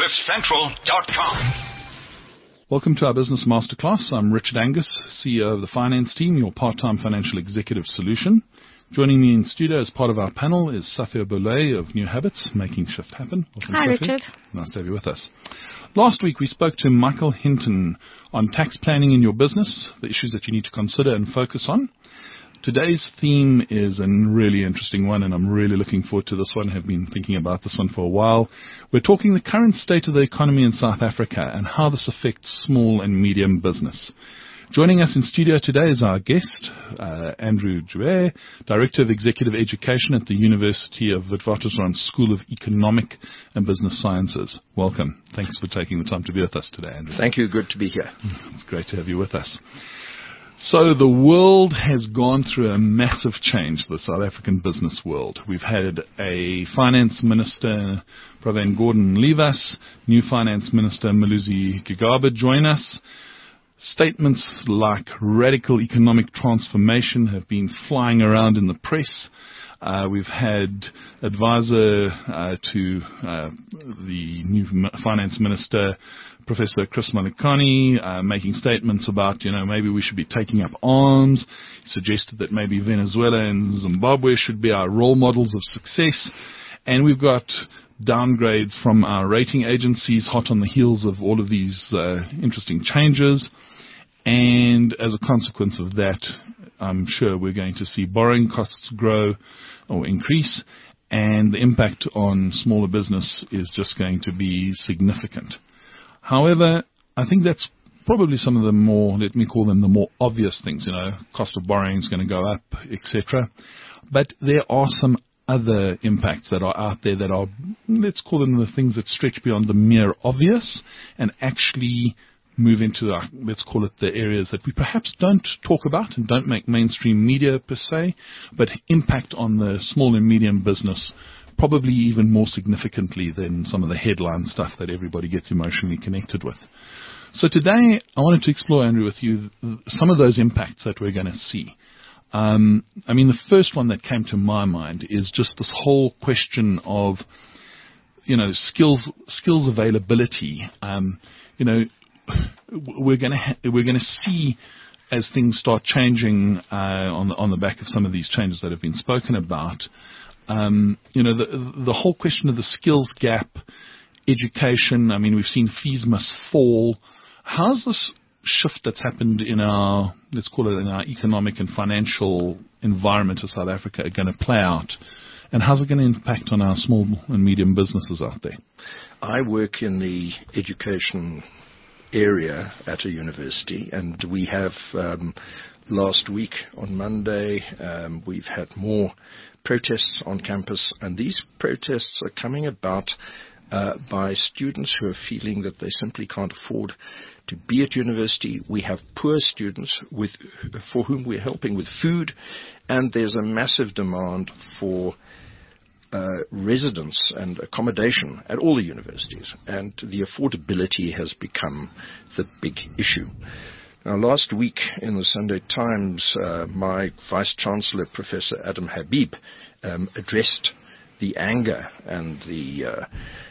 CliffCentral.com. Welcome to our Business Masterclass. I'm Richard Angus, CEO of the Finance Team, your part-time financial executive solution. Joining me in studio as part of our panel is Safia Boulay of New Habits, Making Shift Happen. Welcome, Hi, Safia. Richard. Nice to have you with us. Last week we spoke to Michael Hinton on tax planning in your business, the issues that you need to consider and focus on. Today's theme is a really interesting one, and I'm really looking forward to this one. I have been thinking about this one for a while. We're talking the current state of the economy in South Africa and how this affects small and medium business. Joining us in studio today is our guest, Andrew Joubert, Director of Executive Education at the University of Witwatersrand School of Economic and Business Sciences. Welcome. Thanks for taking the time to be with us today, Andrew. Thank you. Good to be here. It's great to have you with us. So the world has gone through a massive change, the South African business world. We've had a finance minister, Pravin Gordhan, leave us, new finance minister, Malusi Gigaba, join us. Statements like radical economic transformation have been flying around in the press. We've had advisor to the new finance minister, Professor Chris Malekane, making statements about, maybe we should be taking up arms. He suggested that maybe Venezuela and Zimbabwe should be our role models of success. And we've got downgrades from our rating agencies hot on the heels of all of these interesting changes. And as a consequence of that, I'm sure we're going to see borrowing costs grow or increase, and the impact on smaller business is just going to be significant. However, I think that's probably some of the more, let me call them the more obvious things, cost of borrowing is going to go up, etc. But there are some other impacts that are out there that are, let's call them the things that stretch beyond the mere obvious and actually move into, let's call it the areas that we perhaps don't talk about and don't make mainstream media per se, but impact on the small and medium business probably even more significantly than some of the headline stuff that everybody gets emotionally connected with. So today I wanted to explore, Andrew, with you some of those impacts that we're going to see. The first one that came to my mind is just this whole question of, skills availability. We're going to see as things start changing on the back of some of these changes that have been spoken about. The whole question of the skills gap, education. We've seen fees must fall. How's this shift that's happened in our, let's call it, in our economic and financial environment of South Africa are going to play out? And how's it going to impact on our small and medium businesses out there? I work in the education area at a university, and we have last week on Monday we've had more protests on campus, and these protests are coming about by students who are feeling that they simply can't afford to be at university. We have poor students for whom we're helping with food, and there's a massive demand for residence and accommodation at all the universities, and the affordability has become the big issue. Now, last week in the Sunday Times, my Vice-Chancellor, Professor Adam Habib, addressed the anger and the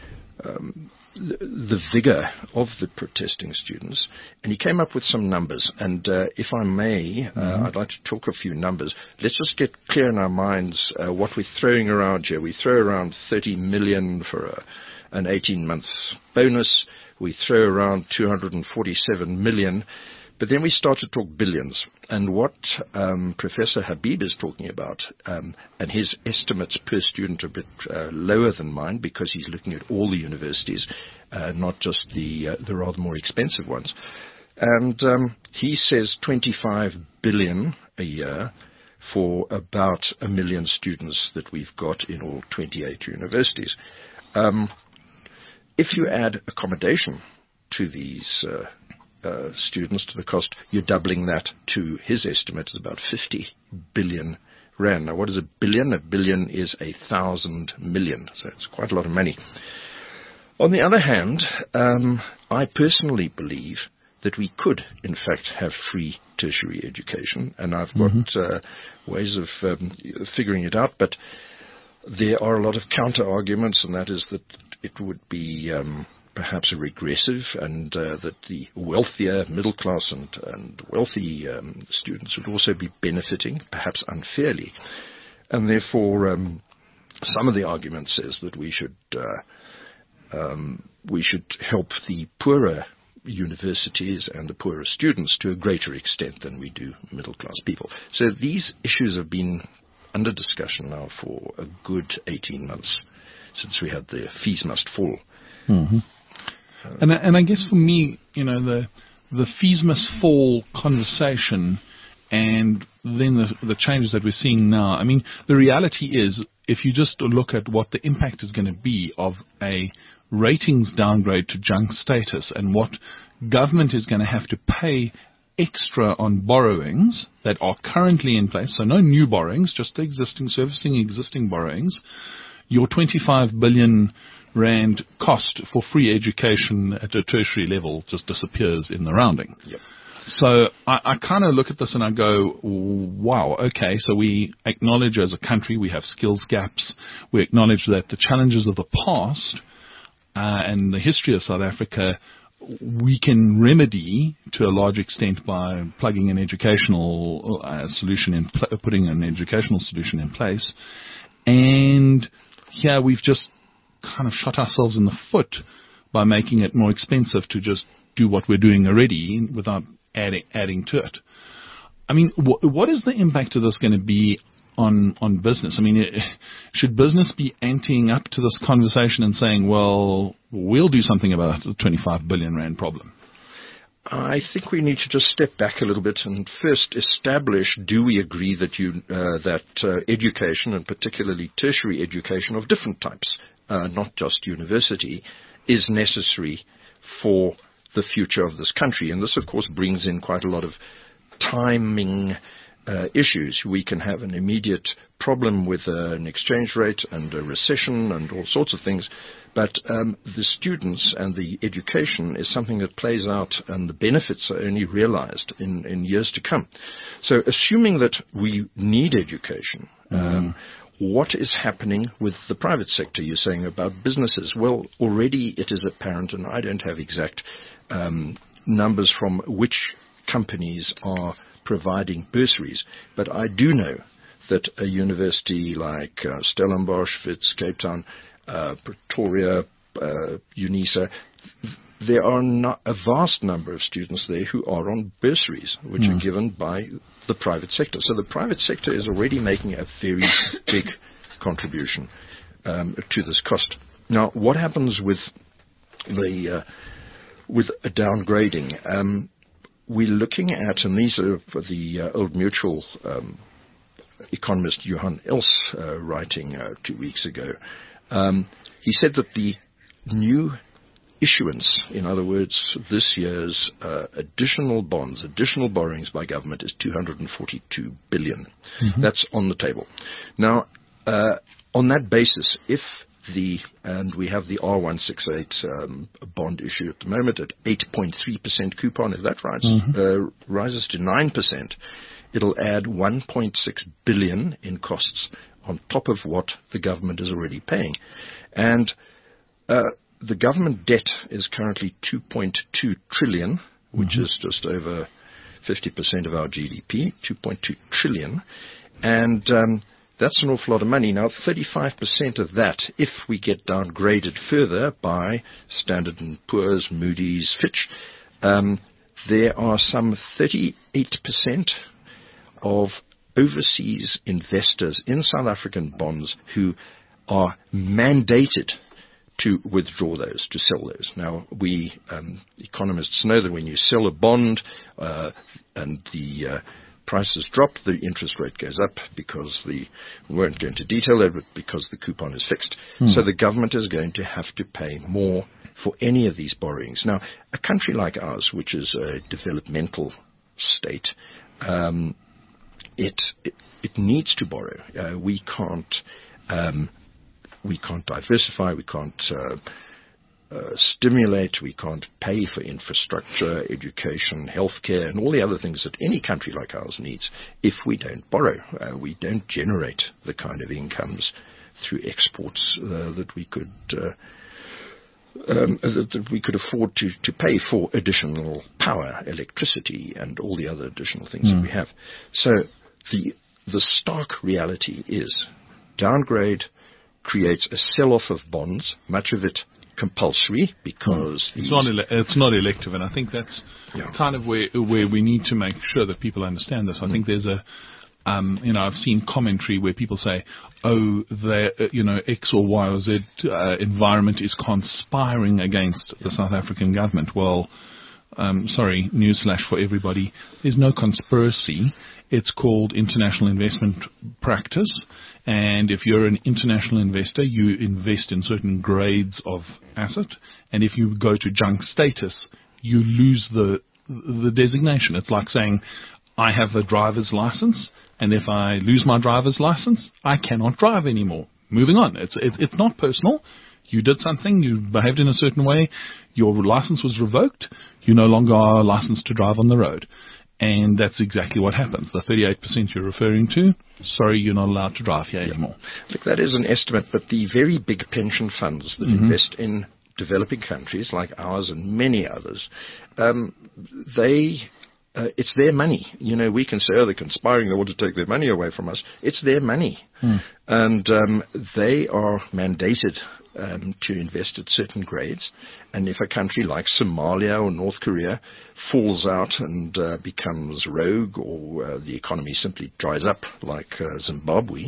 vigor of the protesting students, and he came up with some numbers. And if I may, I'd like to talk a few numbers. Let's just get clear in our minds what we're throwing around here. We throw around 30 million for an 18-month bonus. We throw around 247 million. But then we start to talk billions. And what Professor Habib is talking about, and his estimates per student are a bit lower than mine because he's looking at all the universities, not just the rather more expensive ones. And he says 25 billion a year for about 1 million students that we've got in all 28 universities. If you add accommodation to these students, to the cost, you're doubling that to his estimate is about 50 billion rand. Now, what is a billion? A billion is 1,000 million, so it's quite a lot of money. On the other hand, I personally believe that we could, in fact, have free tertiary education, and I've got ways of figuring it out, but there are a lot of counter-arguments, and that is that it would be perhaps regressive, and that the wealthier middle class and wealthy students would also be benefiting, perhaps unfairly. And therefore, some of the argument says that we should help the poorer universities and the poorer students to a greater extent than we do middle-class people. So these issues have been under discussion now for a good 18 months since we had the fees must fall. Mm-hmm. And I guess for me, the fees must fall conversation and then the changes that we're seeing now. I mean, the reality is, if you just look at what the impact is going to be of a ratings downgrade to junk status and what government is going to have to pay extra on borrowings that are currently in place, so no new borrowings, just servicing existing borrowings, your 25 billion rand cost for free education at a tertiary level just disappears in the rounding. Yep. So I kind of look at this and I go, wow, okay, so we acknowledge as a country we have skills gaps. We acknowledge that the challenges of the past and the history of South Africa we can remedy to a large extent by plugging an educational solution putting an educational solution in place. And here we've just kind of shot ourselves in the foot by making it more expensive to just do what we're doing already without adding to it. I mean, what is the impact of this going to be on business? I mean, should business be anteing up to this conversation and saying, well, we'll do something about the 25 billion rand problem? I think we need to just step back a little bit and first establish, do we agree that education, and particularly tertiary education of different types, not just university, is necessary for the future of this country? And this, of course, brings in quite a lot of timing issues. We can have an immediate problem with an exchange rate and a recession and all sorts of things, but the students and the education is something that plays out, and the benefits are only realized in years to come. So assuming that we need education, what is happening with the private sector? You're saying about businesses. Well, already it is apparent, and I don't have exact numbers from which companies are providing bursaries, but I do know that a university like Stellenbosch, Wits, Cape Town, Pretoria, UNISA, there are a vast number of students there who are on bursaries, which are given by the private sector. So the private sector is already making a very big contribution to this cost. Now, what happens with a downgrading? We're looking at, and these are for the Old Mutual economist Johan Els writing 2 weeks ago. He said that the new issuance, in other words, this year's additional bonds, additional borrowings by government is 242 billion. Mm-hmm. That's on the table. Now, on that basis, and we have the R168 bond issue at the moment at 8.3% coupon. If that rises to 9%, it'll add 1.6 billion in costs on top of what the government is already paying. And the government debt is currently 2.2 trillion, which is just over 50% of our GDP, 2.2 trillion. And that's an awful lot of money. Now, 35% of that, if we get downgraded further by Standard & Poor's, Moody's, Fitch, there are some 38% of overseas investors in South African bonds who are mandated to withdraw those, to sell those. Now, we economists know that when you sell a bond and the prices drop, the interest rate goes up because we won't go into detail there, but because the coupon is fixed. So the government is going to have to pay more for any of these borrowings. Now, a country like ours, which is a developmental state, it needs to borrow. We can't diversify. We can't stimulate. We can't pay for infrastructure, education, healthcare, and all the other things that any country like ours needs if we don't borrow. We don't generate the kind of incomes through exports that we could that we could afford to pay for additional power, electricity, and all the other additional things that we have. So the stark reality is downgrade creates a sell-off of bonds, much of it compulsory, because it's not elective, and I think that's kind of where we need to make sure that people understand this. I think there's I've seen commentary where people say, X or Y or Z environment is conspiring against the South African government. Well, sorry, newsflash for everybody. There's no conspiracy. It's called international investment practice. And if you're an international investor, you invest in certain grades of asset. And if you go to junk status, you lose the designation. It's like saying, I have a driver's license, and if I lose my driver's license, I cannot drive anymore. Moving on. It's not personal. You did something, you behaved in a certain way, your license was revoked, you no longer are licensed to drive on the road. And that's exactly what happens. The 38% you're referring to, sorry, you're not allowed to drive here anymore. Look, that is an estimate, but the very big pension funds that invest in developing countries like ours and many others, it's their money. We can say, they're conspiring, they want to take their money away from us. It's their money. And they are mandated to invest at certain grades. And if a country like Somalia or North Korea falls out and becomes rogue, or the economy simply dries up like Zimbabwe,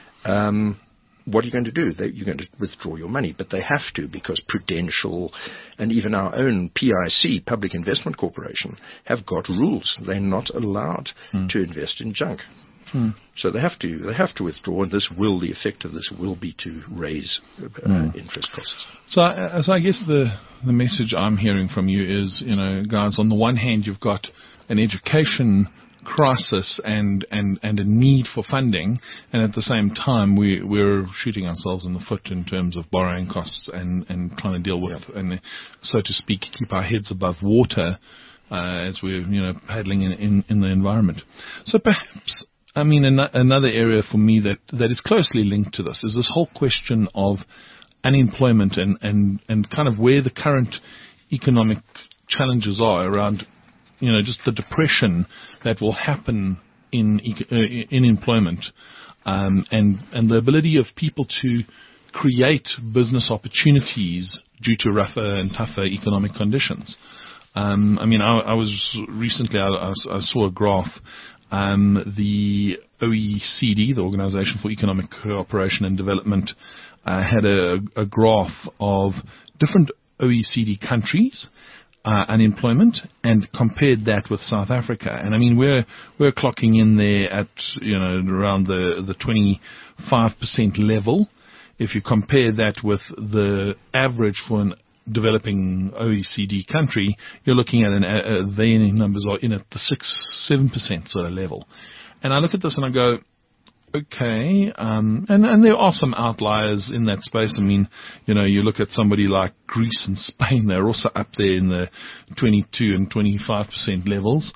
what are you going to do? You're going to withdraw your money, but they have to, because Prudential and even our own PIC, Public Investment Corporation, have got rules. They're not allowed to invest in junk. So they have to withdraw, and the effect of this will be to raise interest costs. So I guess the message I'm hearing from you is, guys, on the one hand, you've got an education crisis and a need for funding, and at the same time we're shooting ourselves in the foot in terms of borrowing costs and trying to deal with and, so to speak, keep our heads above water as we're paddling in the environment. So perhaps, another area for me that is closely linked to this is this whole question of unemployment and kind of where the current economic challenges are around just the depression that will happen in employment, and the ability of people to create business opportunities due to rougher and tougher economic conditions. I was recently, I saw a graph. The OECD, the Organization for Economic Cooperation and Development, had a graph of different OECD countries, unemployment, and compared that with South Africa. And we're clocking in there at around the 25% level. If you compare that with the average for an developing OECD country, you're looking at their numbers are in at the 6-7% sort of level. And I look at this and I go, okay, and there are some outliers in that space. You look at somebody like Greece and Spain, they're also up there in the 22 and 25% levels.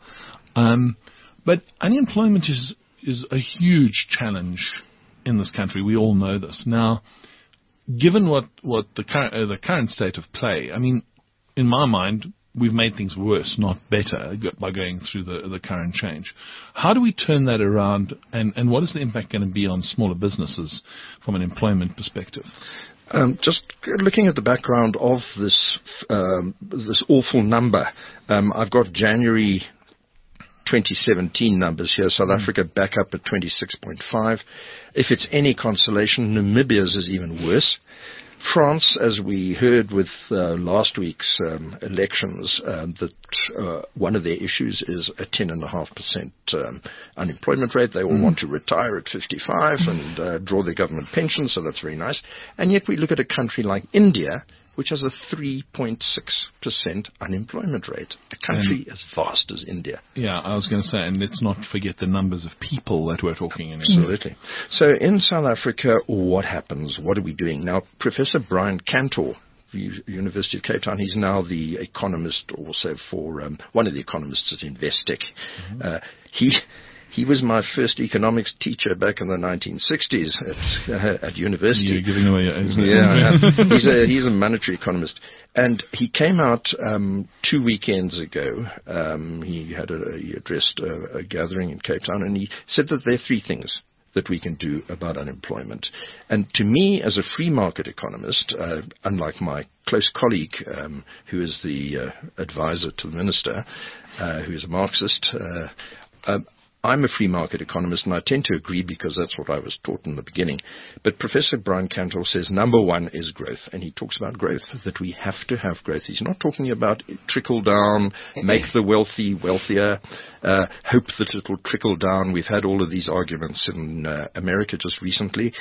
But unemployment is a huge challenge in this country. We all know this. Now, given what the current state of play, in my mind, we've made things worse, not better, by going through the current change. How do we turn that around, and what is the impact going to be on smaller businesses from an employment perspective? Just looking at the background of this awful number, I've got January 2017 numbers here. South Africa back up at 26.5. If it's any consolation, Namibia's is even worse. France, as we heard with last week's elections, that one of their issues is a 10.5% unemployment rate. They all want to retire at 55 and draw their government pension, so that's very nice. And yet we look at a country like India, which has a 3.6% unemployment rate. A country as vast as India. Yeah, I was going to say, and let's not forget the numbers of people that we're talking in. Absolutely. So in South Africa, what happens? What are we doing? Now, Professor Brian Cantor, University of Cape Town, he's now the economist also for one of the economists at Investec. He was my first economics teacher back in the 1960s at university. You're giving away your age. Yeah, he's a monetary economist. And he came out 2 weekends ago. He addressed a gathering in Cape Town, and he said that there are 3 things that we can do about unemployment. And to me, as a free market economist, unlike my close colleague, who is the advisor to the minister, who is a Marxist, I'm a free market economist, and I tend to agree because that's what I was taught in the beginning. But Professor Brian Cantor says number 1 is growth, and he talks about growth, that we have to have growth. He's not talking about trickle down, make the wealthy wealthier, hope that it will trickle down. We've had all of these arguments in America just recently.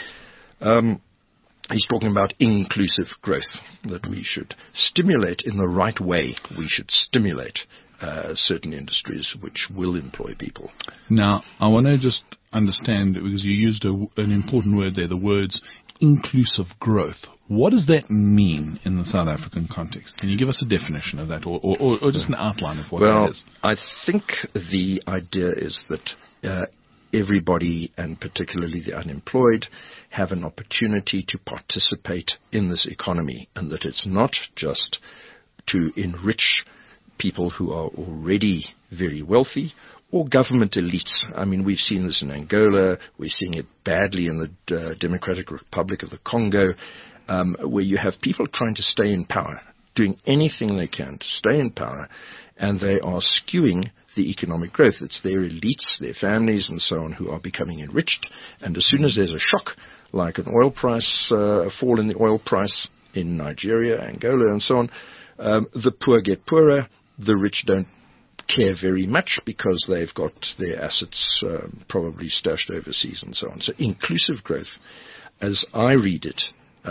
He's talking about inclusive growth, that we should stimulate in the right way. We should stimulate certain industries which will employ people. Now, I want to just understand, because you used an important word there, the words inclusive growth. What does that mean in the South African context? Can you give us a definition of that, or just an outline of what that is? Well, I think the idea is that everybody, and particularly the unemployed, have an opportunity to participate in this economy, and that it's not just to enrich people who are already very wealthy, or government elites. I mean, we've seen this in Angola. We're seeing it badly in the Democratic Republic of the Congo, where you have people trying to stay in power, doing anything they can to stay in power, and they are skewing the economic growth. It's their elites, their families, and so on, who are becoming enriched. And as soon as there's a shock, like an oil price, a fall in the oil price in Nigeria, Angola, and so on, the poor get poorer. The rich don't care very much because they've got their assets probably stashed overseas and so on. So inclusive growth, as I read it,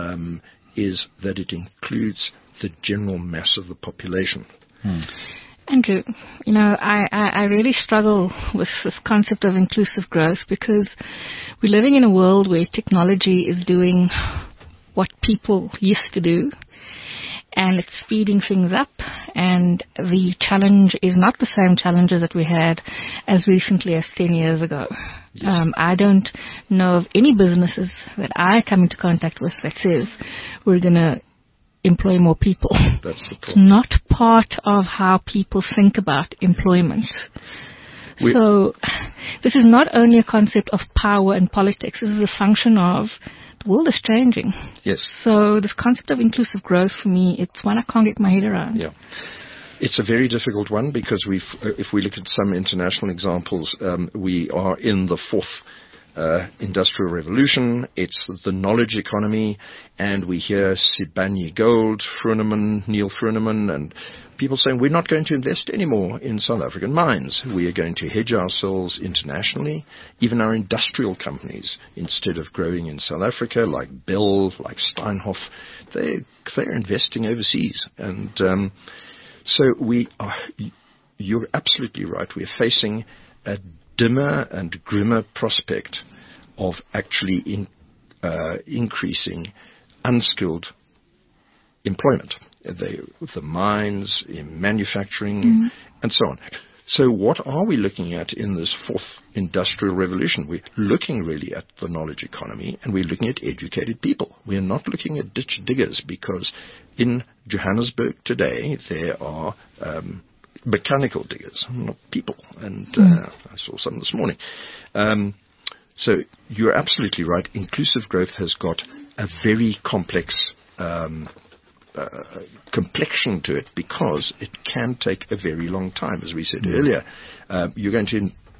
is that it includes the general mass of the population. Andrew, I really struggle with this concept of inclusive growth, because we're living in a world where technology is doing what people used to do, and it's speeding things up, and the challenge is not the same challenges that we had as recently as 10 years ago. Yes. I don't know of any businesses that I come into contact with that says we're going to employ more people. That's the problem. It's not part of how people think about employment. So this is not only a concept of power and politics. This is a function of the world is changing. Yes. So this concept of inclusive growth, for me, it's one I can't get my head around. Yeah. It's a very difficult one, because if we look at some international examples, we are in the 4th industrial revolution. It's the knowledge economy, and we hear Sibanye-Gold, Neil Fruneman, and people saying we're not going to invest anymore in South African mines. We are going to hedge ourselves internationally. Even our industrial companies, instead of growing in South Africa, like Bell, like Steinhoff, they're investing overseas. And so you're absolutely right. We're facing a dimmer and grimmer prospect of actually increasing unskilled employment. The mines, in manufacturing, and so on. So what are we looking at in this 4th industrial revolution? We're looking really at the knowledge economy, and we're looking at educated people. We're not looking at ditch diggers, because in Johannesburg today there are mechanical diggers, not people. And I saw some this morning. So you're absolutely right. Inclusive growth has got a very complex complexion to it, because it can take a very long time. As we said earlier, we're going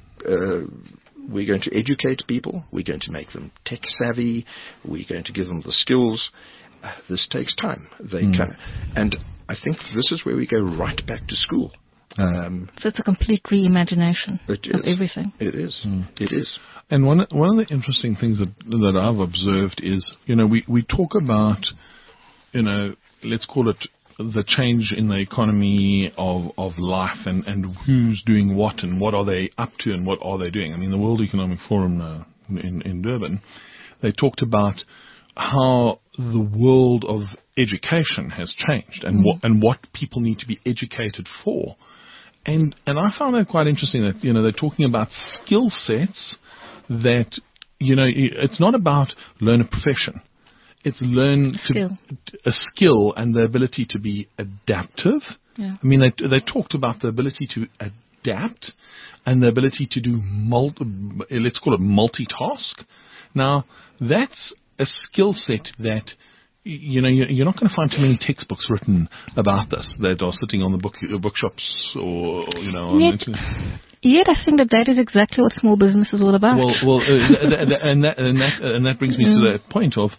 to educate people. We're going to make them tech savvy. We're going to give them the skills. This takes time. And I think this is where we go right back to school. So it's a complete reimagination of everything. It is. It is. And one of the interesting things that I've observed is, we talk about, let's call it the change in the economy of life, and who's doing what, and what are they up to, and what are they doing. I mean, the World Economic Forum in Durban, they talked about how the world of education has changed, and what people need to be educated for. And I found that quite interesting that, they're talking about skill sets that, it's not about learn a profession. It's learn a skill and the ability to be adaptive. Yeah. I mean, they talked about the ability to adapt and the ability to do let's call it multitask. Now, that's a skill set that you're not going to find too many textbooks written about this that are sitting on the bookshops or on the internet. Yet I think that is exactly what small business is all about. Well, and that brings me to the point of,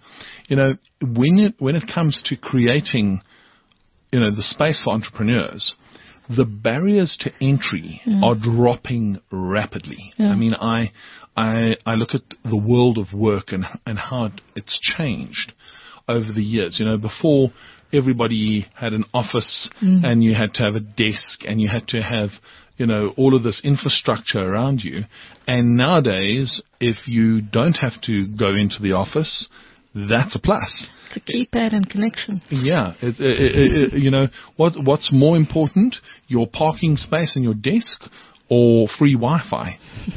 when it comes to creating, the space for entrepreneurs, the barriers to entry are dropping rapidly. Yeah. I mean, I look at the world of work and how it's changed over the years. Before everybody had an office and you had to have a desk and you had to have, all of this infrastructure around you. And nowadays, if you don't have to go into the office, that's a plus. It's a keypad and connection. Yeah. What's more important, your parking space and your desk or free Wi-Fi?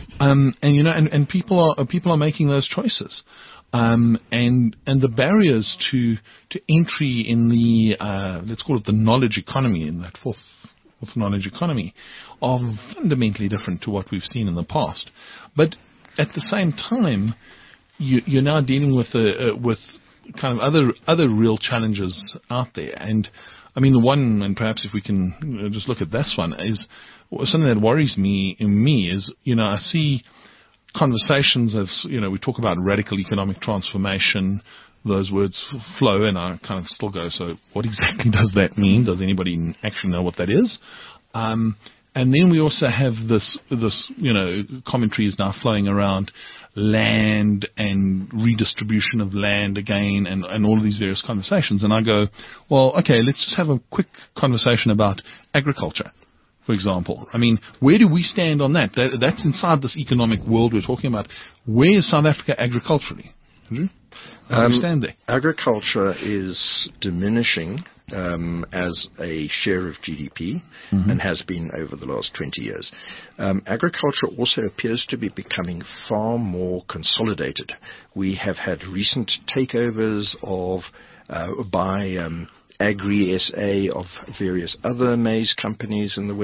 And people are making those choices. And the barriers to entry in the, let's call it the knowledge economy, in that fourth knowledge economy, are fundamentally different to what we've seen in the past. But at the same time, you're now dealing with kind of other real challenges out there. And I mean, the one, and perhaps if we can just look at this one, is something that worries me is, I see conversations of, we talk about radical economic transformation. Those words flow, and I kind of still go, so what exactly does that mean? Does anybody actually know what that is? And then we also have this commentary is now flowing around land and redistribution of land again, and all of these various conversations. And I go, well, okay, let's just have a quick conversation about agriculture, for example. I mean, where do we stand on that? That's inside this economic world we're talking about. Where is South Africa agriculturally? Andrew? Understand there. Agriculture is diminishing as a share of GDP and has been over the last 20 years. Agriculture also appears to be becoming far more consolidated. We have had recent takeovers by Agri SA of various other maize companies in the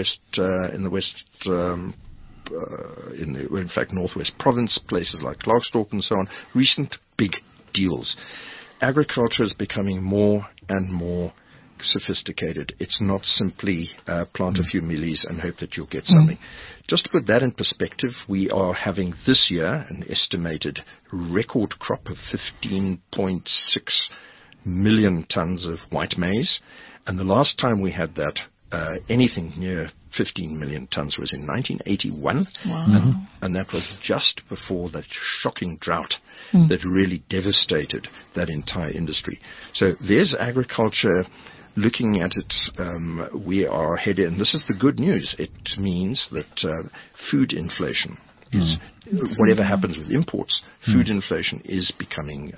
Northwest Province, places like Klerksdorp and so on. Recent big deals. Agriculture is becoming more and more sophisticated. It's not simply plant a few millies and hope that you'll get something. Just to put that in perspective, we are having this year an estimated record crop of 15.6 million tons of white maize. And the last time we had that, anything near 15 million tons was in 1981. Wow. And that was just before that shocking drought that really devastated that entire industry. So there's agriculture. Looking at it, we are headed, and this is the good news. It means that food inflation is, whatever happens with imports, food inflation is becoming,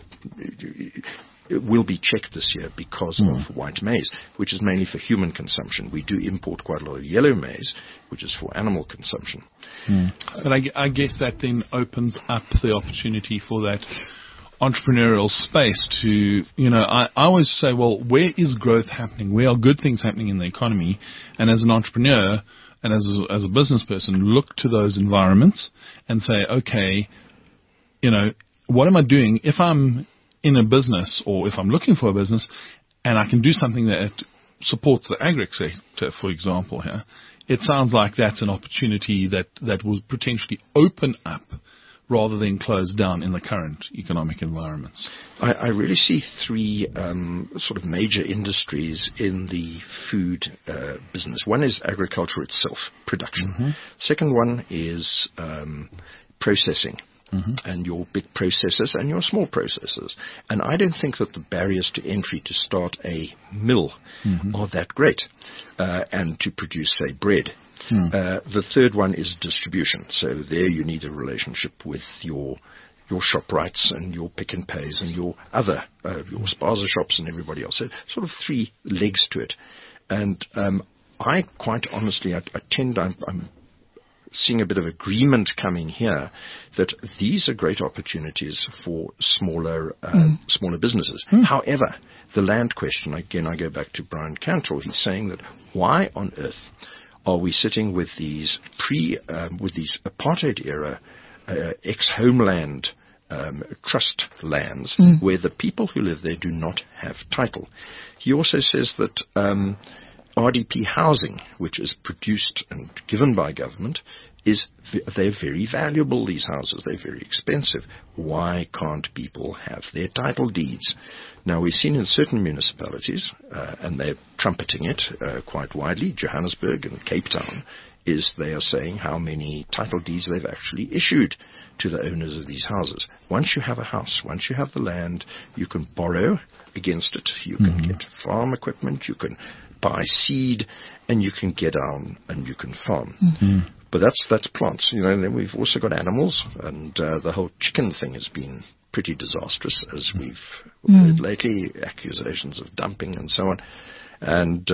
it will be checked this year because of white maize, which is mainly for human consumption. We do import quite a lot of yellow maize, which is for animal consumption. But I guess that then opens up the opportunity for that entrepreneurial space to, I always say, well, where is growth happening? Where are good things happening in the economy? And as an entrepreneur and as a business person, look to those environments and say, okay, what am I doing if I'm in a business or if I'm looking for a business and I can do something that supports the agri sector, for example, here? It sounds like that's an opportunity that will potentially open up rather than close down in the current economic environments. I really see three sort of major industries in the food business. One is agriculture itself, production. Second one is processing. And your big processors and your small processors. And I don't think that the barriers to entry to start a mill are that great and to produce, say, bread. The third one is distribution. So there you need a relationship with your ShopRites and your Pick n Pays and your other, your spaza shops and everybody else. So sort of three legs to it. And I quite honestly, I'm seeing a bit of agreement coming here that these are great opportunities for smaller businesses. However, the land question, again, I go back to Brian Cantor. He's saying that why on earth are we sitting with these apartheid era ex-homeland trust lands where the people who live there do not have title? He also says that RDP housing, which is produced and given by government, they're very valuable, these houses. They're very expensive. Why can't people have their title deeds? Now, we've seen in certain municipalities, and they're trumpeting it quite widely, Johannesburg and Cape Town, they are saying how many title deeds they've actually issued to the owners of these houses. Once you have a house, once you have the land, you can borrow against it. You can get farm equipment. You can buy seed, and you can get on and you can farm. But that's plants, and then we've also got animals, and the whole chicken thing has been pretty disastrous, as we've heard lately, accusations of dumping and so on. And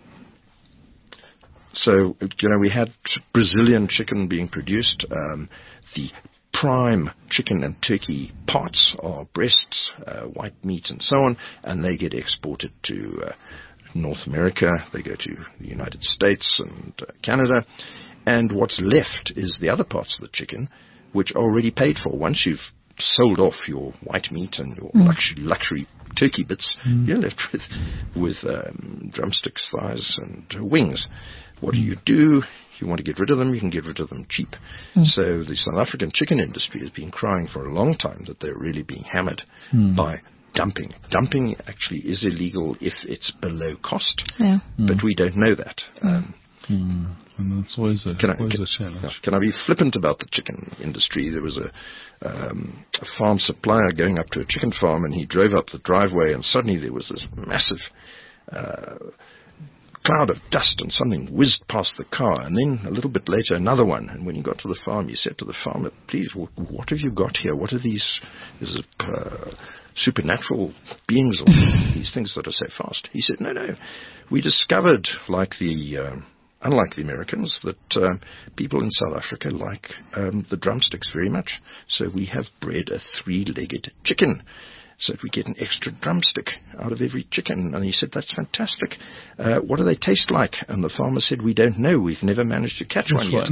so, we had Brazilian chicken being produced. The prime chicken and turkey parts are breasts, white meat and so on, and they get exported to North America. They go to the United States and Canada. And what's left is the other parts of the chicken, which are already paid for. Once you've sold off your white meat and your luxury turkey bits, you're left with drumsticks, thighs, and wings. What do? You want to get rid of them, you can get rid of them cheap. So the South African chicken industry has been crying for a long time that they're really being hammered by dumping. Dumping actually is illegal if it's below cost, but we don't know that. And that's always a challenge. Can I be flippant about the chicken industry? There was a farm supplier going up to a chicken farm, and he drove up the driveway, and suddenly there was this massive cloud of dust, and something whizzed past the car, and then a little bit later another one. And when he got to the farm, he said to the farmer, "Please, what have you got here? What are these? Is it supernatural beings or these things that are so fast?" He said, no, we discovered, unlike the Americans, that people in South Africa like the drumsticks very much. So we have bred a 3-legged chicken, so that we get an extra drumstick out of every chicken. And he said, "That's fantastic. What do they taste like?" And the farmer said, "We don't know. We've never managed to catch one yet."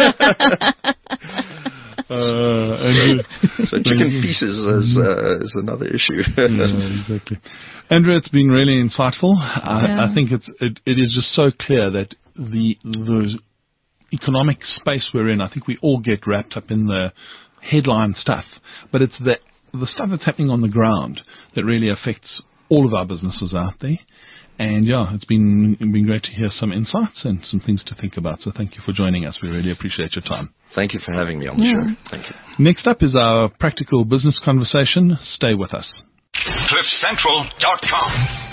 So chicken pieces is another issue. Exactly. Andrew, it's been really insightful. I think it is just so clear that the economic space we're in, I think we all get wrapped up in the headline stuff, but it's the stuff that's happening on the ground that really affects all of our businesses out there. And it's been great to hear some insights and some things to think about. So thank you for joining us. We really appreciate your time. Thank you for having me on the show. Thank you. Next up is our practical business conversation. Stay with us. CliffCentral.com